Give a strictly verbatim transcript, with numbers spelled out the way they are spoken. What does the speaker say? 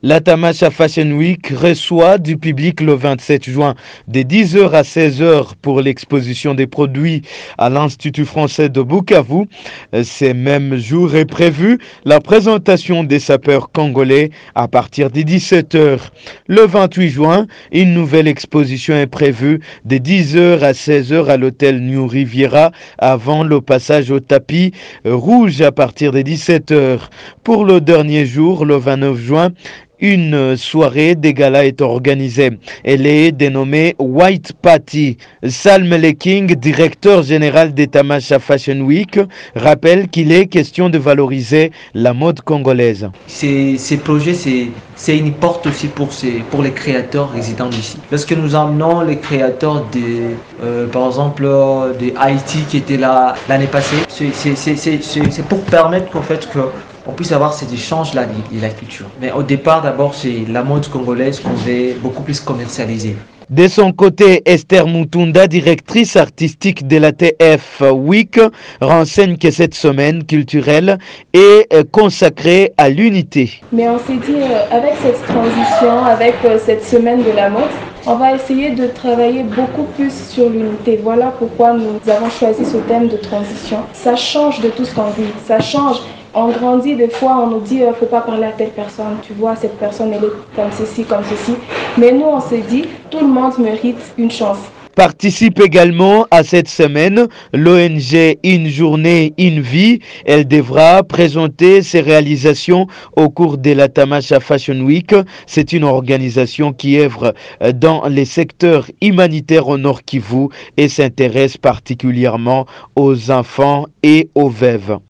La Tamasha Fashion Week reçoit du public le vingt-sept juin de dix heures à seize heures pour l'exposition des produits à l'Institut français de Bukavu. Ce même jour est prévu la présentation des sapeurs congolais à partir de dix-sept heures. Le vingt-huit juin, une nouvelle exposition est prévue de dix heures à seize heures à l'hôtel New Riviera avant le passage au tapis rouge à partir de dix-sept heures. Pour le dernier jour, le vingt-neuf juin, une soirée des galas est organisée. Elle est dénommée White Party. Salm Leking, directeur général des Tamasha Fashion Week, rappelle qu'il est question de valoriser la mode congolaise. Ces, ces projets, c'est une porte aussi pour, ces, pour les créateurs résidents ici. Lorsque nous emmenons les créateurs, de, euh, par exemple, de Haïti qui étaient là l'année passée, c'est pour permettre qu'en fait que on puisse avoir cet échange-là de la culture. Mais au départ, d'abord, c'est la mode congolaise qu'on veut beaucoup plus commercialiser. De son côté, Esther Mutunda, directrice artistique de la T F Week, renseigne que cette semaine culturelle est consacrée à l'unité. Mais on s'est dit, avec cette transition, avec cette semaine de la mode, on va essayer de travailler beaucoup plus sur l'unité. Voilà pourquoi nous avons choisi ce thème de transition. Ça change de tout ce qu'on vit, ça change. On grandit, des fois on nous dit ne euh, faut pas parler à telle personne, tu vois cette personne elle est comme ceci, comme ceci. Mais nous on s'est dit tout le monde mérite une chance. Participe également à cette semaine l'O N G Une Journée, Une Vie. Elle devra présenter ses réalisations au cours de la Tamasha Fashion Week. C'est une organisation qui œuvre dans les secteurs humanitaires au Nord Kivu et s'intéresse particulièrement aux enfants et aux veuves.